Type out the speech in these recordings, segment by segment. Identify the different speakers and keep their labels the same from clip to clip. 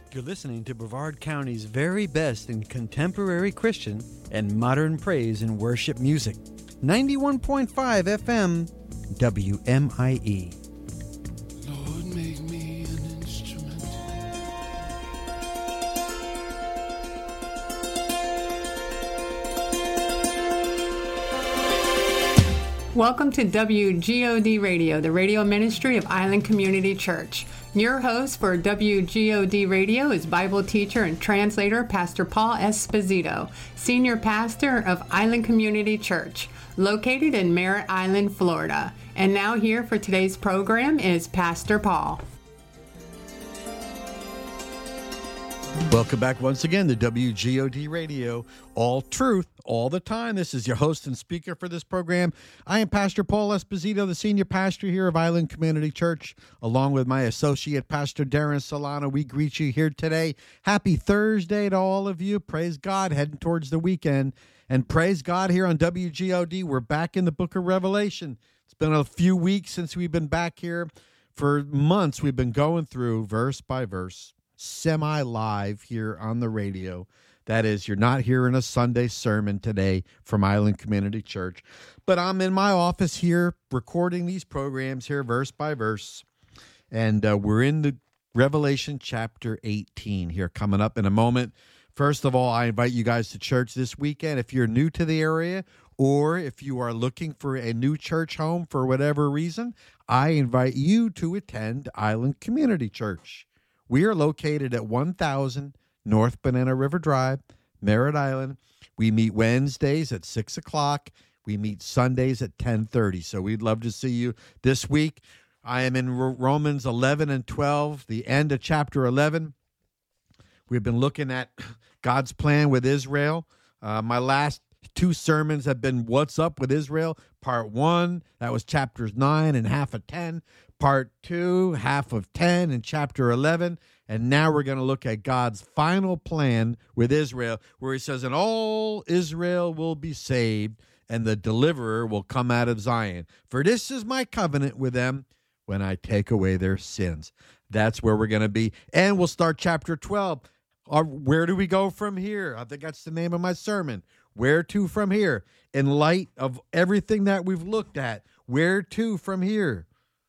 Speaker 1: You're listening to Brevard County's very best in contemporary Christian and modern praise and worship music. 91.5 FM, WMIE.
Speaker 2: Lord, make me an instrument.
Speaker 3: Welcome to WGOD Radio, the radio ministry of Island Community Church. Your host for WGOD Radio is Bible teacher and translator Pastor Paul Esposito, senior pastor of Island Community Church, located in Merritt Island, Florida. And now here for today's program is Pastor Paul.
Speaker 1: Welcome back once again to WGOD Radio, all truth, all the time. This is your host and speaker for this program. I am Pastor Paul Esposito, the senior pastor here of Island Community Church, along with my associate pastor Darren Solano. We greet you here today. Happy Thursday to all of you. Praise God, heading towards the weekend. And praise God here on WGOD. We're back in the book of Revelation. It's been a few weeks since we've been back here. For months, we've been going through verse by verse, semi-live here on the radio. That is, you're not hearing a Sunday sermon today from Island Community Church, but I'm in my office here recording these programs here verse by verse, and we're in the Revelation chapter 18 here coming up in a moment. First of all, I invite you guys to church this weekend. If you're new to the area, or if you are looking for a new church home for whatever reason, I invite you to attend Island Community Church. We are located at 1000 North Banana River Drive, Merritt Island. We meet Wednesdays at 6 o'clock. We meet Sundays at 10:30. So we'd love to see you this week. I am in Romans 11 and 12, the end of chapter 11. We've been looking at God's plan with Israel. My last two sermons have been What's Up with Israel, part 1. That was chapters 9 and half of 10. Part 2, half of 10 in chapter 11. And now we're going to look at God's final plan with Israel, where he says, and all Israel will be saved, and the deliverer will come out of Zion. For this is my covenant with them when I take away their sins. That's where we're going to be. And we'll start chapter 12. Where do we go from here? I think that's the name of my sermon. Where to from here? In light of everything that we've looked at, where to from here?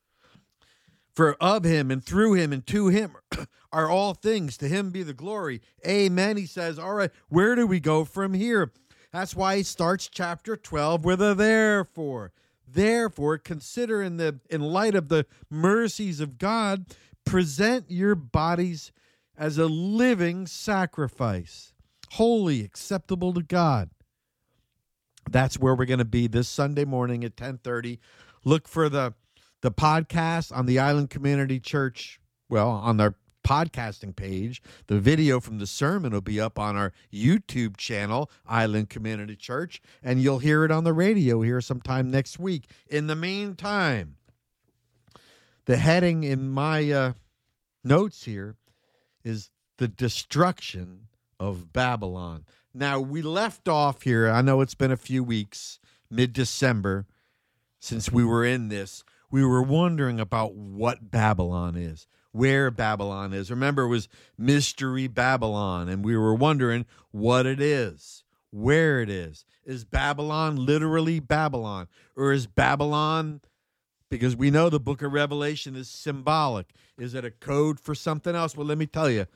Speaker 1: For of him and through him and to him are all things. To him be the glory. Amen. He says, all right, where do we go from here? That's why he starts chapter 12 with a therefore. Therefore, consider in light of the mercies of God, present your bodies as a living sacrifice, holy, acceptable to God. That's where we're going to be this Sunday morning at 10:30. Look for the podcast on the Island Community Church, on their podcasting page. The video from the sermon will be up on our YouTube channel, Island Community Church, and you'll hear it on the radio here sometime next week. In the meantime, the heading in my notes here is the destruction of Babylon. Now, we left off here, I know it's been a few weeks, mid-December, since we were in this. We were wondering about what Babylon is, where Babylon is. Remember, it was Mystery Babylon, and we were wondering what it is, where it is. Is Babylon literally Babylon? Or is Babylon, because we know the book of Revelation is symbolic, is it a code for something else? Well, let me tell you,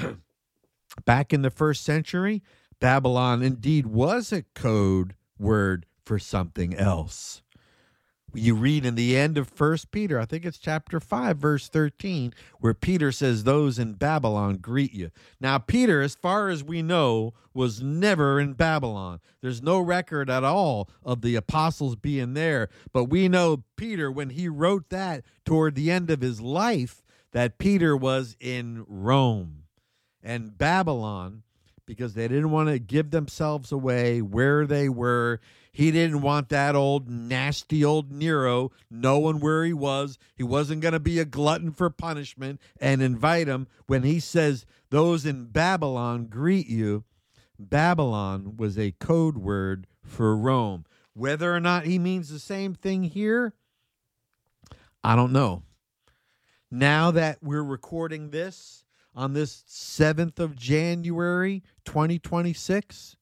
Speaker 1: back in the first century, Babylon indeed was a code word for something else. You read in the end of 1 Peter, I think it's chapter 5, verse 13, where Peter says, those in Babylon greet you. Now, Peter, as far as we know, was never in Babylon. There's no record at all of the apostles being there. But we know Peter, when he wrote that toward the end of his life, that Peter was in Rome. And Babylon, because they didn't want to give themselves away where they were. He didn't want that old, nasty old Nero knowing where he was. He wasn't going to be a glutton for punishment and invite him. When he says, those in Babylon greet you, Babylon was a code word for Rome. Whether or not he means the same thing here, I don't know. Now that we're recording this, on this 7th of January, 2026.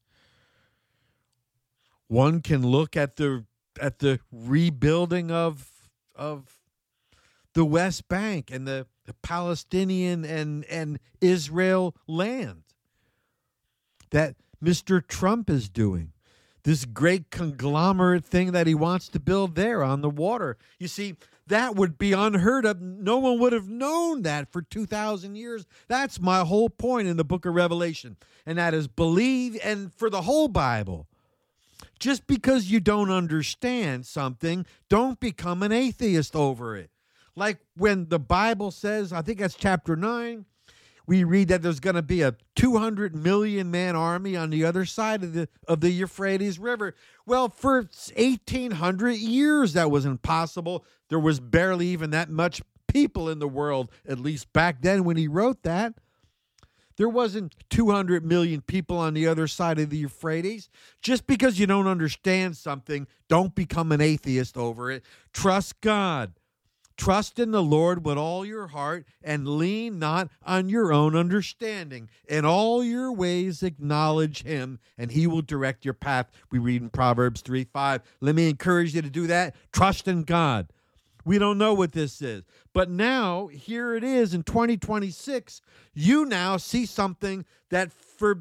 Speaker 1: One can look at the rebuilding of the West Bank and the Palestinian and Israel land that Mr. Trump is doing. This great conglomerate thing that he wants to build there on the water. You see, that would be unheard of. No one would have known that for 2,000 years. That's my whole point in the book of Revelation. And that is believe, and for the whole Bible, just because you don't understand something, don't become an atheist over it. Like when the Bible says, I think that's chapter 9, we read that there's going to be a 200 million man army on the other side of the Euphrates River. Well, for 1,800 years, that was impossible. There was barely even that much people in the world, at least back then when he wrote that. There wasn't 200 million people on the other side of the Euphrates. Just because you don't understand something, don't become an atheist over it. Trust God. Trust in the Lord with all your heart and lean not on your own understanding. In all your ways acknowledge him, and he will direct your path. We read in Proverbs 3:5. Let me encourage you to do that. Trust in God. We don't know what this is. But now, here it is in 2026. You now see something that for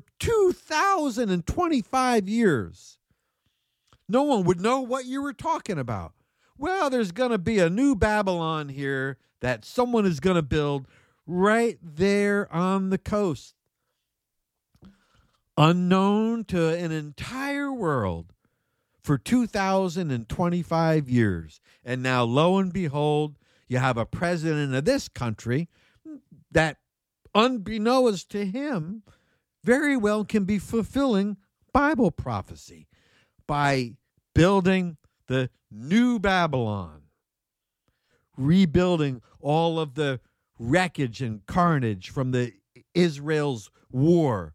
Speaker 1: 2,025 years, no one would know what you were talking about. Well, there's going to be a new Babylon here that someone is going to build right there on the coast. Unknown to an entire world for 2,025 years. And now, lo and behold, you have a president of this country that, unbeknownst to him, very well can be fulfilling Bible prophecy by building the new Babylon, rebuilding all of the wreckage and carnage from the Israel's war.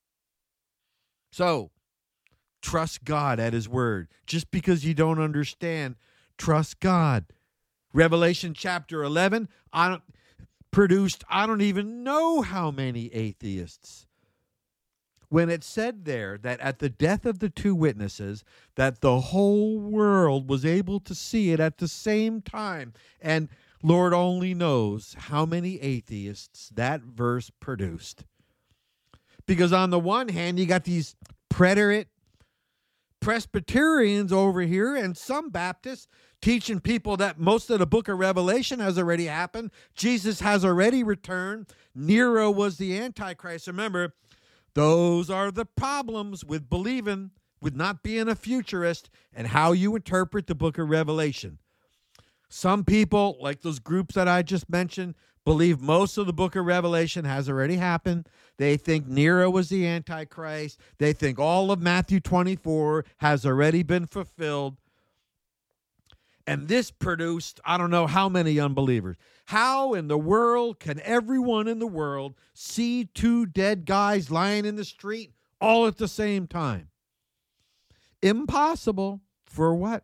Speaker 1: So, trust God at his word. Just because you don't understand, trust God. Revelation chapter 11 produced I don't even know how many atheists. When it said there that at the death of the two witnesses, that the whole world was able to see it at the same time. And Lord only knows how many atheists that verse produced. Because on the one hand, you got these preterist Presbyterians over here and some Baptists teaching people that most of the book of Revelation has already happened. Jesus has already returned. Nero was the Antichrist. Remember, those are the problems with believing, with not being a futurist, and how you interpret the book of Revelation. Some people, like those groups that I just mentioned, believe most of the book of Revelation has already happened. They think Nero was the Antichrist. They think all of Matthew 24 has already been fulfilled. And this produced, I don't know how many unbelievers. How in the world can everyone in the world see two dead guys lying in the street all at the same time? Impossible. For what?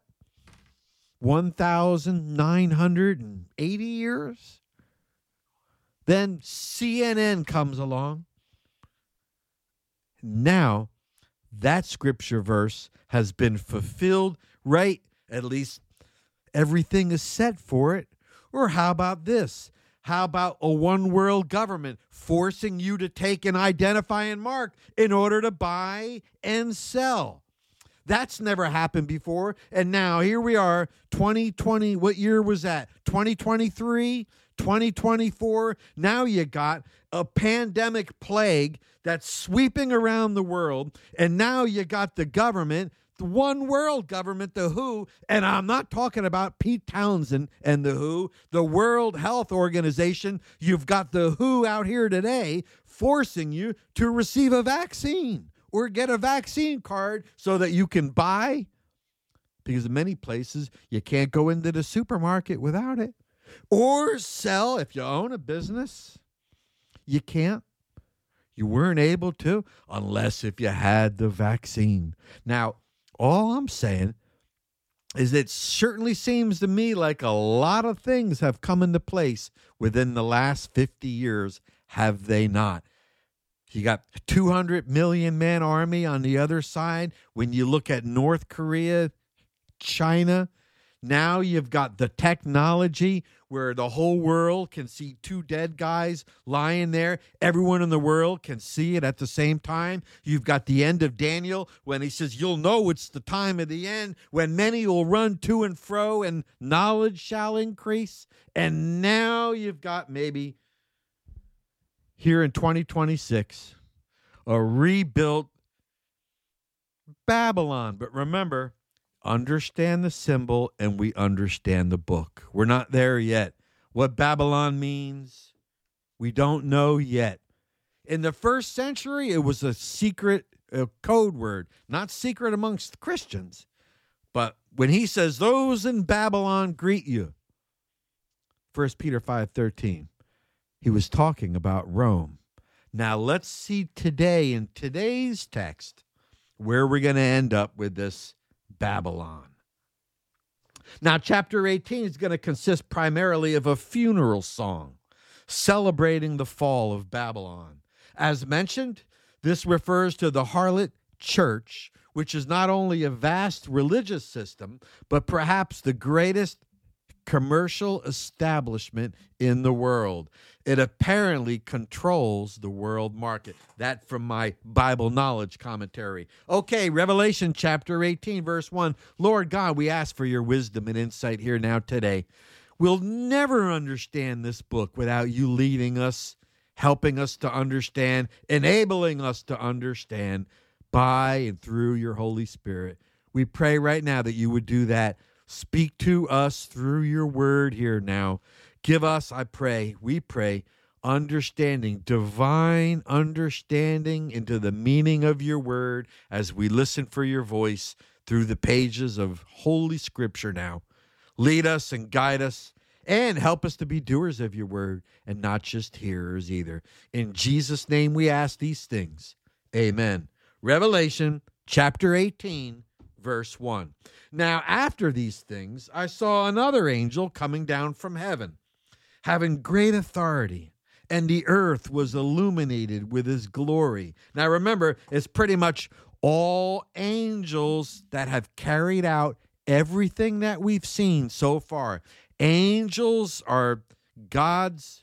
Speaker 1: 1,980 years? Then CNN comes along. Now, that scripture verse has been fulfilled, right? At least everything is set for it. Or how about this? How about a one world government forcing you to take an identifying mark in order to buy and sell? That's never happened before. And now here we are, 2020. What year was that? 2023, 2024. Now you got a pandemic plague that's sweeping around the world. And now you got the government, the one world government, the WHO, and I'm not talking about Pete Townsend and the WHO, the World Health Organization. You've got the WHO out here today forcing you to receive a vaccine or get a vaccine card so that you can buy, because in many places you can't go into the supermarket without it, or sell if you own a business. You can't. You weren't able to unless if you had the vaccine. Now, all I'm saying is it certainly seems to me like a lot of things have come into place within the last 50 years have they not? You got 200 million man army on the other side. When you look at North Korea, China, now you've got the technology where the whole world can see two dead guys lying there. Everyone in the world can see it at the same time. You've got the end of Daniel when he says, you'll know it's the time of the end when many will run to and fro and knowledge shall increase. And now you've got maybe here in 2026 a rebuilt Babylon. But remember, understand the symbol and we understand the book. We're not there yet. What Babylon means, we don't know yet. In the first century, it was a secret code word, not secret amongst Christians. But when he says, those in Babylon greet you, 1 Peter 5:13, he was talking about Rome. Now let's see today, in today's text, where we're going to end up with this Babylon. Now, chapter 18 is going to consist primarily of a funeral song celebrating the fall of Babylon. As mentioned, this refers to the harlot church, which is not only a vast religious system, but perhaps the greatest commercial establishment in the world. It apparently controls the world market. That from my Bible knowledge commentary. Okay, Revelation chapter 18, verse 1. Lord God, we ask for your wisdom and insight here now today. We'll never understand this book without you leading us, helping us to understand, enabling us to understand by and through your Holy Spirit. We pray right now that you would do that. Speak to us through your word here now. Give us, I pray, we pray, understanding, divine understanding into the meaning of your word as we listen for your voice through the pages of Holy Scripture now. Lead us and guide us and help us to be doers of your word and not just hearers either. In Jesus' name we ask these things. Amen. Revelation chapter 18, verse 1. Now, after these things, I saw another angel coming down from heaven, having great authority, and the earth was illuminated with his glory. Now, remember, it's pretty much all angels that have carried out everything that we've seen so far. Angels are God's,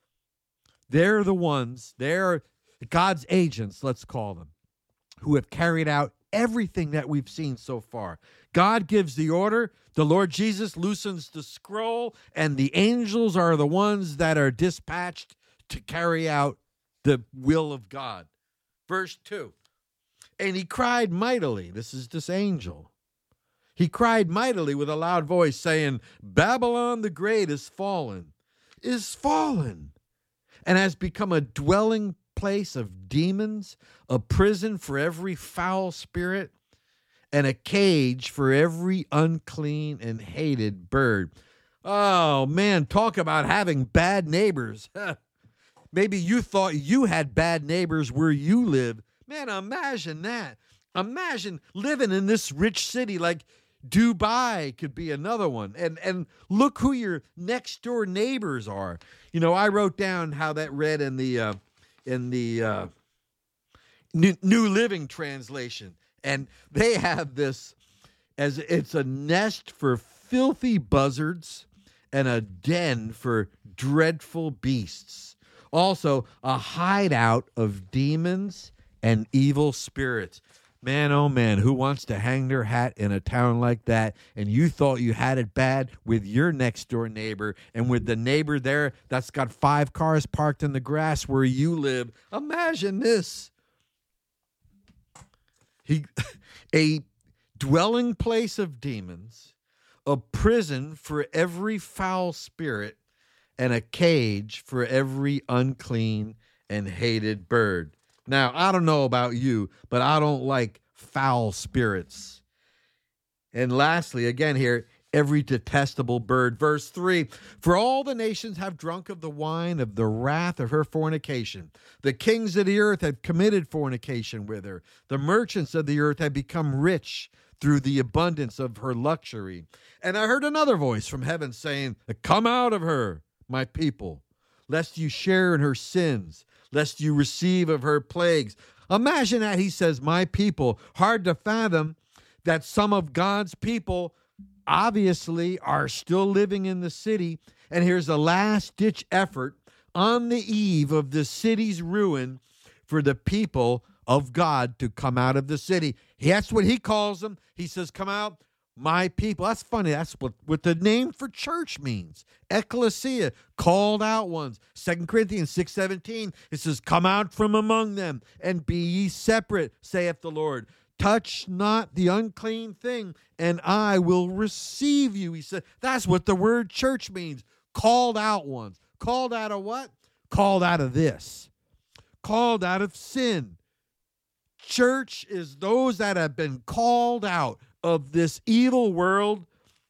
Speaker 1: they're the ones, they're God's agents, let's call them, who have carried out everything that we've seen so far. God gives the order, the Lord Jesus loosens the scroll, and the angels are the ones that are dispatched to carry out the will of God. Verse 2, and he cried mightily, this is this angel. He cried mightily with a loud voice, saying, Babylon the Great is fallen, and has become a dwelling place of demons, a prison for every foul spirit, and a cage for every unclean and hated bird. Oh, man, talk about having bad neighbors. Maybe you thought you had bad neighbors where you live. Man, imagine that. Imagine living in this rich city like Dubai could be another one. And look who your next door neighbors are. You know, I wrote down how that read in the New Living Translation. And they have this as it's a nest for filthy buzzards and a den for dreadful beasts. Also, a hideout of demons and evil spirits. Man, oh man, who wants to hang their hat in a town like that? And you thought you had it bad with your next door neighbor and with the neighbor there that's got 5 cars parked in the grass where you live. Imagine this. A dwelling place of demons, a prison for every foul spirit, and a cage for every unclean and hated bird. Now, I don't know about you, but I don't like foul spirits. And lastly, again here, every detestable bird. Verse 3, for all the nations have drunk of the wine of the wrath of her fornication. The kings of the earth have committed fornication with her. The merchants of the earth have become rich through the abundance of her luxury. And I heard another voice from heaven saying, come out of her, my people. lest you share in her sins, lest you receive of her plagues. Imagine that. He says, my people. Hard to fathom that some of God's people obviously are still living in the city. And here's a last-ditch effort on the eve of the city's ruin for the people of God to come out of the city. That's what he calls them. He says, come out, my people. That's funny. That's what the name for church means. Ecclesia, called out ones. 2 Corinthians 6:17, it says, come out from among them and be ye separate, saith the Lord. Touch not the unclean thing, and I will receive you. He said, that's what the word church means. Called out ones. Called out of what? Called out of this. Called out of sin. Church is those that have been called out of this evil world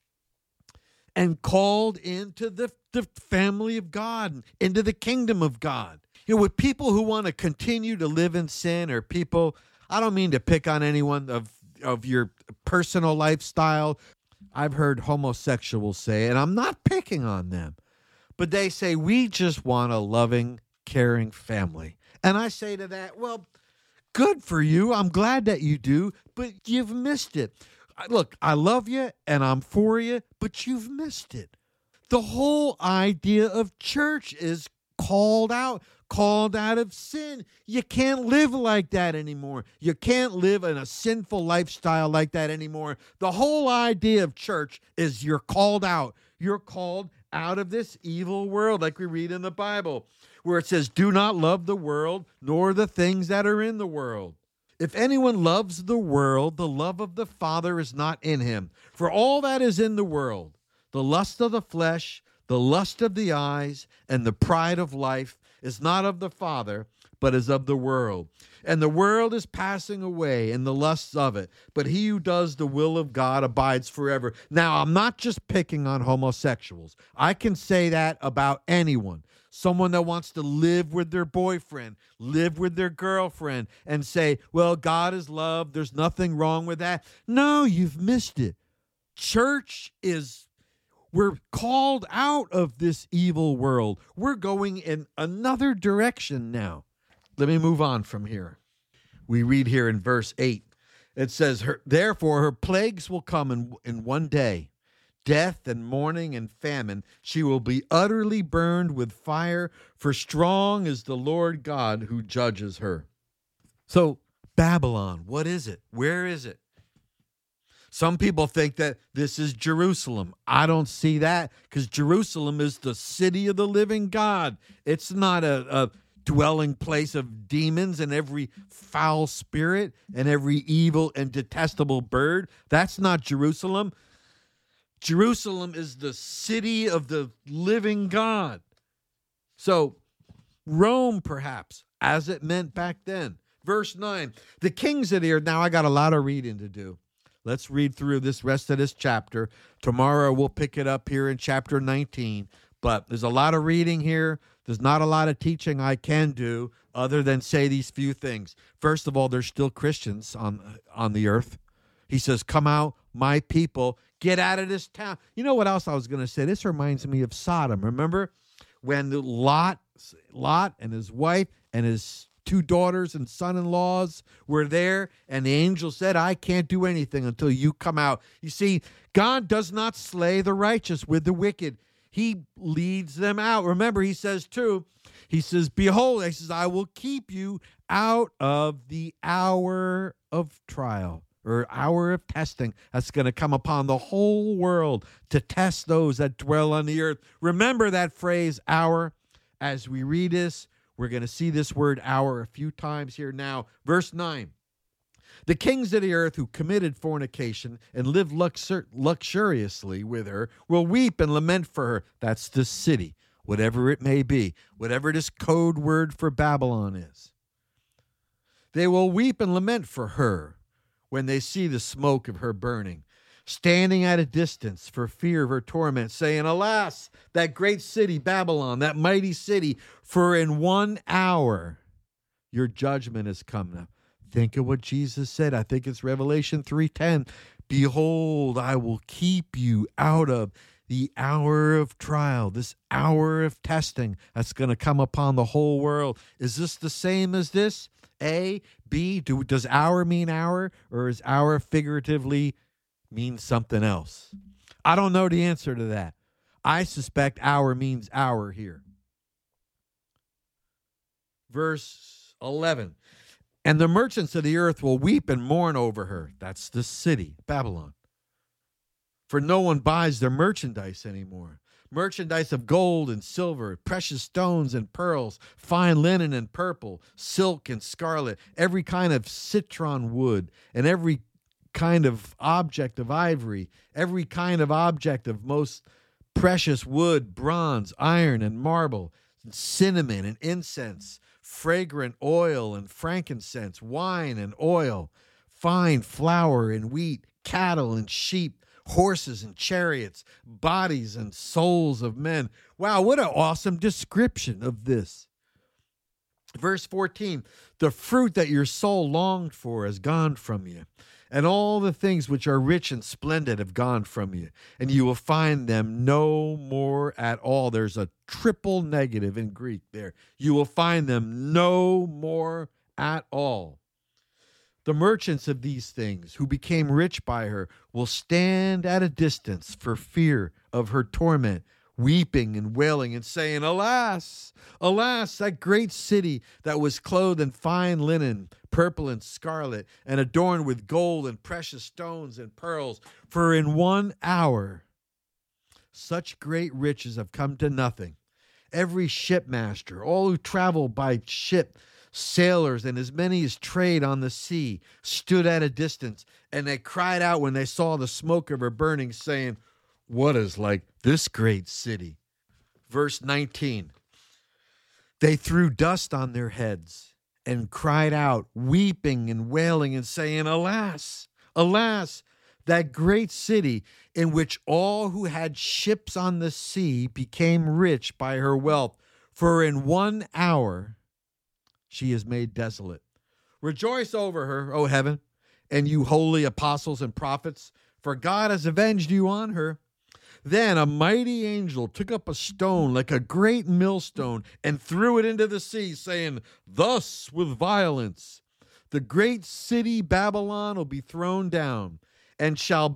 Speaker 1: and called into the family of God, into the kingdom of God. You know, with people who want to continue to live in sin, or people, I don't mean to pick on anyone of your personal lifestyle. I've heard homosexuals say, and I'm not picking on them, but they say, we just want a loving, caring family. And I say to that, well, good for you. I'm glad that you do, but you've missed it. Look, I love you and I'm for you, but you've missed it. The whole idea of church is called out of sin. You can't live like that anymore. You can't live in a sinful lifestyle like that anymore. The whole idea of church is you're called out. You're called out of this evil world, like we read in the Bible, where it says, do not love the world, nor the things that are in the world. If anyone loves the world, the love of the Father is not in him. For all that is in the world, the lust of the flesh, the lust of the eyes, and the pride of life is not of the Father, but is of the world. And the world is passing away, and the lusts of it. But he who does the will of God abides forever. Now, I'm not just picking on homosexuals. I can say that about anyone. Someone that wants to live with their boyfriend, live with their girlfriend, and say, well, God is love. There's nothing wrong with that. No, you've missed it. Church is... We're called out of this evil world. We're going in another direction now. Let me move on from here. We read here in verse 8. It says, therefore her plagues will come in one day, death and mourning and famine. She will be utterly burned with fire, for strong is the Lord God who judges her. So Babylon, what is it? Where is it? Some people think that this is Jerusalem. I don't see that, because Jerusalem is the city of the living God. It's not a dwelling place of demons and every foul spirit and every evil and detestable bird. That's not Jerusalem. Jerusalem is the city of the living God. So Rome, perhaps, as it meant back then. Verse 9, the kings of the earth. Now I got a lot of reading to do. Let's read through this rest of this chapter. Tomorrow we'll pick it up here in chapter 19. But there's a lot of reading here. There's not a lot of teaching I can do other than say these few things. First of all, there's still Christians on the earth. He says, come out, my people, get out of this town. You know what else I was going to say? This reminds me of Sodom. Remember when Lot and his wife and his two daughters and son-in-laws were there, and the angel said, I can't do anything until you come out. You see, God does not slay the righteous with the wicked. He leads them out. Remember, he says too, he says, behold, he says, I will keep you out of the hour of trial, or hour of testing that's going to come upon the whole world to test those that dwell on the earth. Remember that phrase, hour. As we read this, we're going to see this word hour a few times here now. Verse 9. The kings of the earth who committed fornication and lived luxuriously with her will weep and lament for her. That's the city, whatever it may be, whatever this code word for Babylon is. They will weep and lament for her when they see the smoke of her burning, standing at a distance for fear of her torment, saying, alas, that great city, Babylon, that mighty city, for in 1 hour your judgment has come. Now, think of what Jesus said. I think it's Revelation 3:10. Behold, I will keep you out of the hour of trial, this hour of testing that's going to come upon the whole world. Is this the same as this? A, B, does hour mean hour, or is hour figuratively mean something else? I don't know the answer to that. I suspect hour means hour here. Verse 11, and the merchants of the earth will weep and mourn over her. That's the city, Babylon. For no one buys their merchandise anymore. Merchandise of gold and silver, precious stones and pearls, fine linen and purple, silk and scarlet, every kind of citron wood, and every kind of object of ivory, every kind of object of most precious wood, bronze, iron, and marble, and cinnamon and incense, fragrant oil and frankincense, wine and oil, fine flour and wheat, cattle and sheep, horses and chariots, bodies and souls of men. Wow, what an awesome description of this. Verse 14, the fruit that your soul longed for has gone from you, and all the things which are rich and splendid have gone from you, and you will find them no more at all. There's a triple negative in Greek there. You will find them no more at all. The merchants of these things who became rich by her will stand at a distance for fear of her torment, weeping and wailing and saying, alas, alas, that great city that was clothed in fine linen, purple and scarlet, and adorned with gold and precious stones and pearls. For in 1 hour such great riches have come to nothing. Every shipmaster, all who travel by ship, sailors, and as many as trade on the sea, stood at a distance, and they cried out when they saw the smoke of her burning, saying, what is like this great city? Verse 19, they threw dust on their heads and cried out, weeping and wailing and saying, alas, alas, that great city in which all who had ships on the sea became rich by her wealth. For in 1 hour she is made desolate. Rejoice over her, O heaven, and you holy apostles and prophets, for God has avenged you on her. Then a mighty angel took up a stone like a great millstone and threw it into the sea, saying, thus with violence the great city Babylon will be thrown down, and shall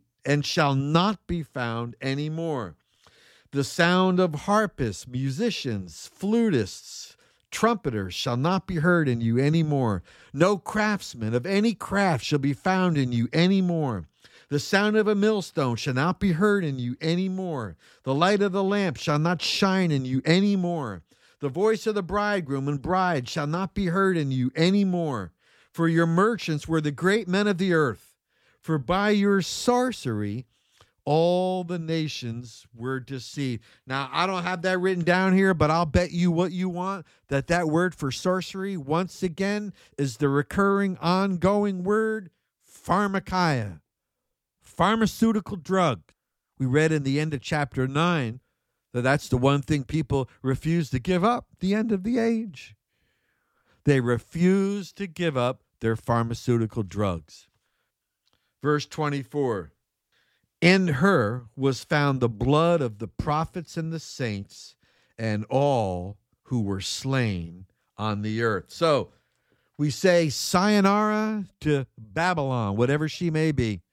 Speaker 1: not be found any more. The sound of harpists, musicians, flutists, trumpeters shall not be heard in you any more. No craftsman of any craft shall be found in you any more. The sound of a millstone shall not be heard in you any more. The light of the lamp shall not shine in you any more. The voice of the bridegroom and bride shall not be heard in you any more. For your merchants were the great men of the earth. For by your sorcery all the nations were deceived. Now, I don't have that written down here, but I'll bet you what you want, that word for sorcery, once again, is the recurring, ongoing word, pharmakeia. Pharmaceutical drug. We read in the end of chapter 9 that that's the one thing people refuse to give up, the end of the age. They refuse to give up their pharmaceutical drugs. Verse 24, in her was found the blood of the prophets and the saints and all who were slain on the earth. So we say sayonara to Babylon, whatever she may be.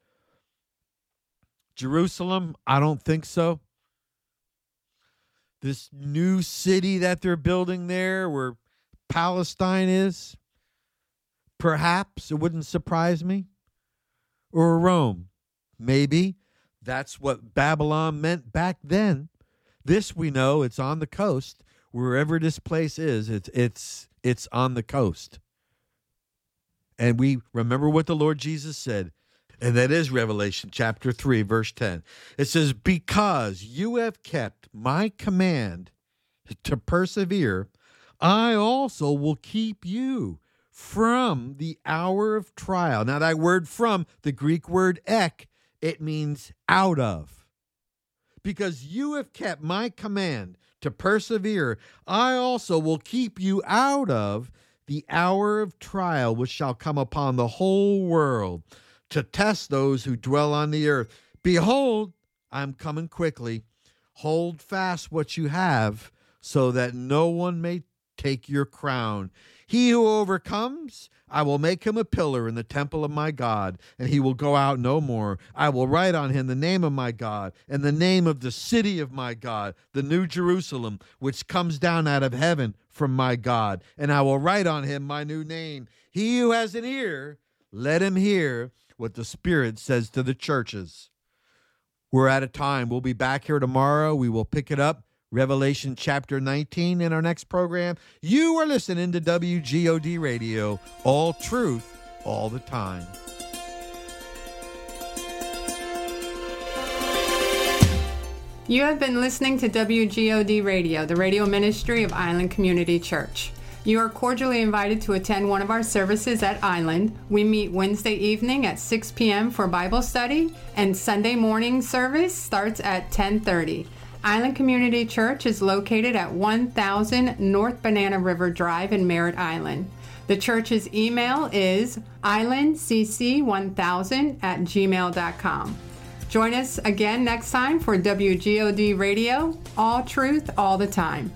Speaker 1: Jerusalem, I don't think so. This new city that they're building there where Palestine is, perhaps, it wouldn't surprise me. Or Rome, maybe. That's what Babylon meant back then. This we know, it's on the coast. Wherever this place is, it's on the coast. And we remember what the Lord Jesus said. And that is Revelation chapter 3, verse 10. It says, because you have kept my command to persevere, I also will keep you from the hour of trial. Now that word from, the Greek word ek, it means out of. Because you have kept my command to persevere, I also will keep you out of the hour of trial which shall come upon the whole world, to test those who dwell on the earth. Behold, I'm coming quickly. Hold fast what you have, so that no one may take your crown. He who overcomes, I will make him a pillar in the temple of my God, and he will go out no more. I will write on him the name of my God, and the name of the city of my God, the New Jerusalem, which comes down out of heaven from my God. And I will write on him my new name. He who has an ear, let him hear what the Spirit says to the churches. We're out of time. We'll be back here tomorrow. We will pick it up, Revelation chapter 19, in our next program. You are listening to WGOD Radio, all truth, all the time.
Speaker 3: You have been listening to WGOD Radio, the radio ministry of Island Community Church. You are cordially invited to attend one of our services at Island. We meet Wednesday evening at 6 p.m. for Bible study, and Sunday morning service starts at 10:30. Island Community Church is located at 1000 North Banana River Drive in Merritt Island. The church's email is islandcc1000@gmail.com. Join us again next time for WGOD Radio, all truth, all the time.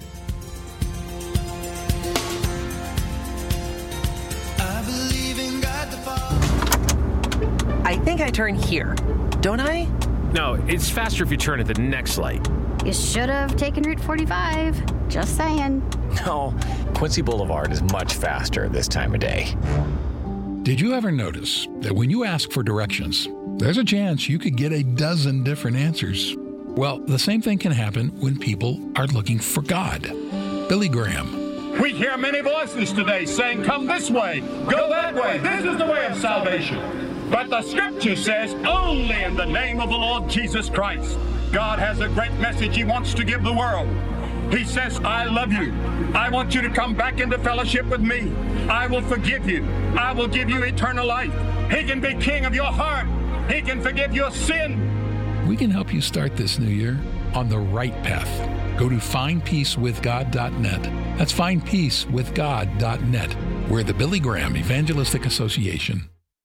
Speaker 4: I think I turn here, don't I?
Speaker 5: No, it's faster if you turn at the next light.
Speaker 6: You should have taken Route 45. Just saying.
Speaker 5: No, Quincy Boulevard is much faster this time of day.
Speaker 7: Did you ever notice that when you ask for directions, there's a chance you could get a dozen different answers? Well, the same thing can happen when people are looking for God. Billy Graham.
Speaker 8: We hear many voices today saying, come this way, go that way. This is the way of salvation. But the scripture says only in the name of the Lord Jesus Christ. God has a great message he wants to give the world. He says, I love you. I want you to come back into fellowship with me. I will forgive you. I will give you eternal life. He can be king of your heart. He can forgive your sin.
Speaker 7: We can help you start this new year on the right path. Go to findpeacewithgod.net. That's findpeacewithgod.net. We're the Billy Graham Evangelistic Association.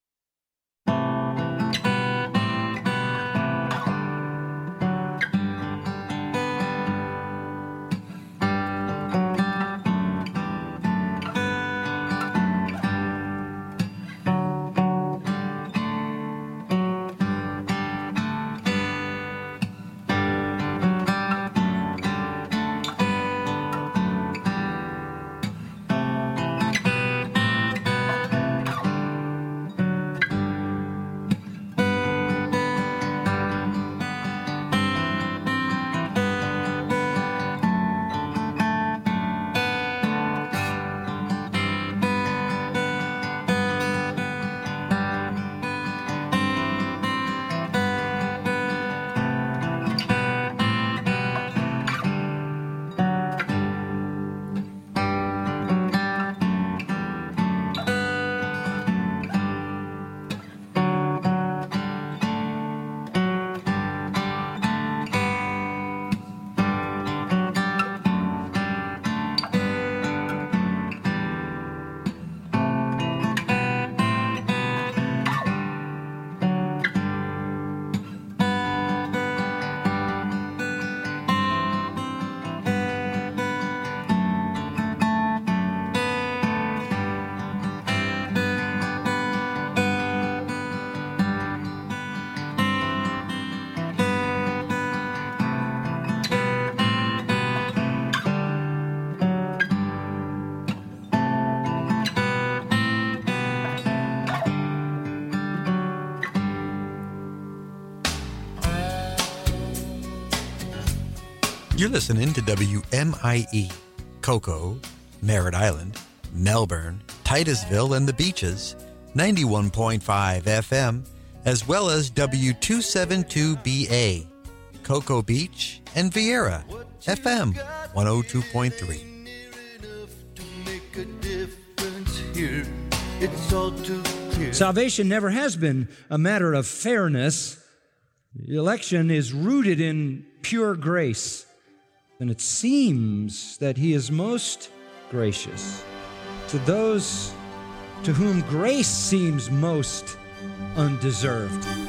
Speaker 9: You're listening to WMIE, Cocoa, Merritt Island, Melbourne, Titusville, and the Beaches, 91.5 FM, as well as W272BA, Cocoa Beach, and Vieira, FM 102.3.
Speaker 10: Salvation never has been a matter of fairness. The election is rooted in pure grace. And it seems that he is most gracious to those to whom grace seems most undeserved.